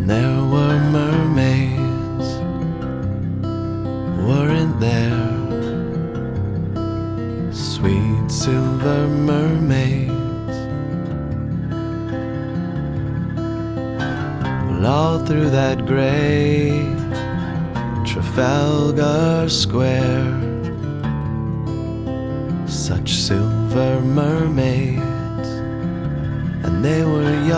there were mermaids, weren't there? Sweet silver mermaids. Well, all through that grey Trafalgar Square, such silver mermaids, and they were young.